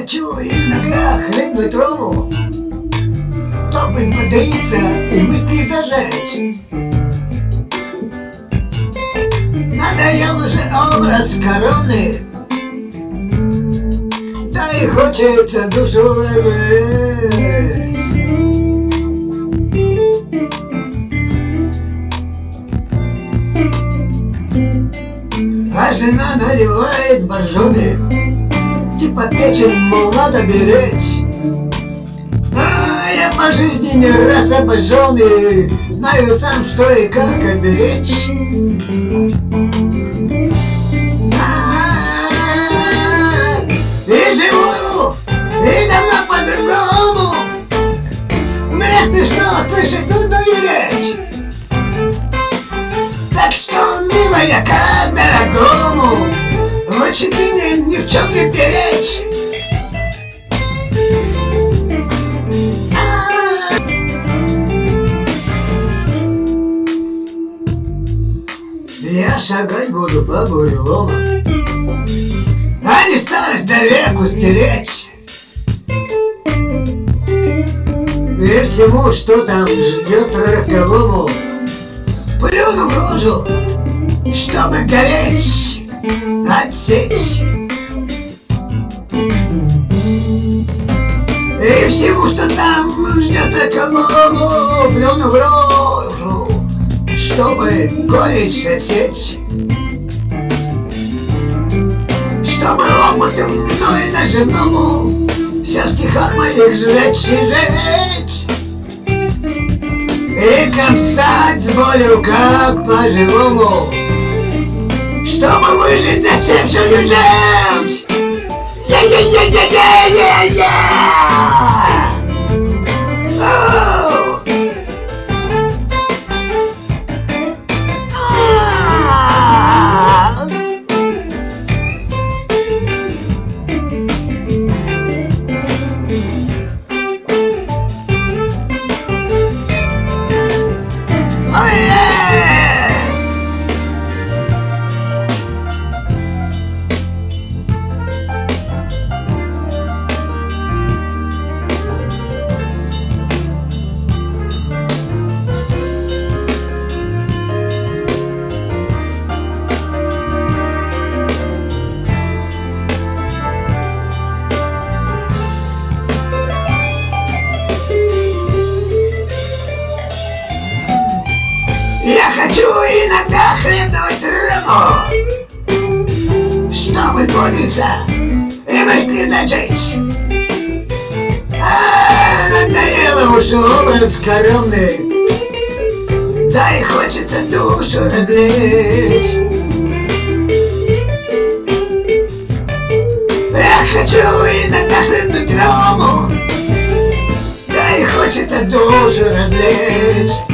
хочу иногда хлебнуть рому, чтобы бодриться и мысли зажечь. Надоел уже образ короны, да и хочется душу разжечь. А жена наливает боржоми, типа печень, мол, надо беречь. А я по жизни не раз обожженный, знаю сам, что и как оберечь. И живу, и давно по-другому. Мне смешно слышать нудную речь. Так что, милая, как дорогому, лучше ты мне ни в чем не перечь. Я шагать буду по бурелому, а не старость до веку стеречь. И всему, что там ждет роковому, плюну в рожу, чтобы гореть, отсечь. И всему, что там ждет роковому, плюну в рожу, чтобы горечь отсечь. Чтобы опытом мной наживному все в стихах моих жечь и жечь. И кромсать с болью, как по-живому, чтобы выжить, зачем все лежать. Я-я-я-я-я-я-я! Я хочу иногда хлебнуть рому, чтобы бодиться и мысли зажечь. А надоело уж образ скоромный, да и хочется душу развлечь. Я хочу иногда хлебнуть рому, да и хочется душу развлечь.